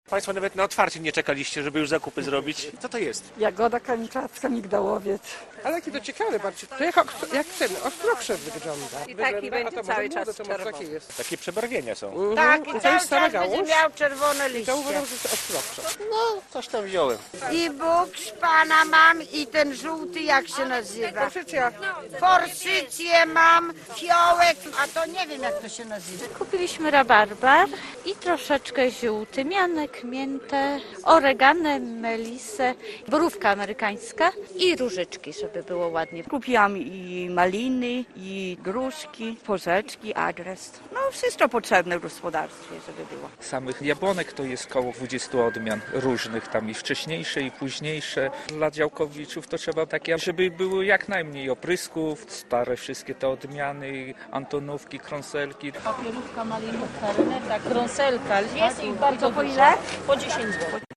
Państwo nawet na otwarcie nie czekaliście, żeby już zakupy zrobić. Co to jest? Jagoda kaniczacka, migdałowiec. Ale jakie to ciekawe, patrzcie, to jak ten ostrokrzew wygląda. I taki będzie cały czas to może czerwony. takie jest. Takie przebarwienia są. Tak, I i to cały jest stara czas będzie gałąź? miał czerwone Ja liście. uważam, że to ostrokrzew. No, coś tam wziąłem. I Bóg szpana mam i ten żółty, jak się nazywa? Forsycja. Forsycję mam, fiołek, a to nie wiem jak to się nazywa. Kupiliśmy rabarbar i troszeczkę ziół, tymianek, miętę, oreganę, melisę, borówka amerykańska i różyczki, żeby było ładnie. Kupiłam i maliny, i gruszki, porzeczki, agres. No wszystko potrzebne w gospodarstwie, żeby było. Samych jabłonek to jest koło 20 odmian różnych, tam i wcześniejsze i późniejsze. Dla działkowiczów to trzeba takie, żeby było jak najmniej oprysków, stare wszystkie te odmiany, antonówki, krąselki. Papierówka, malinówka, reneta, krąselka. Jest ich bardzo po dużo. ile? Po 10 zł.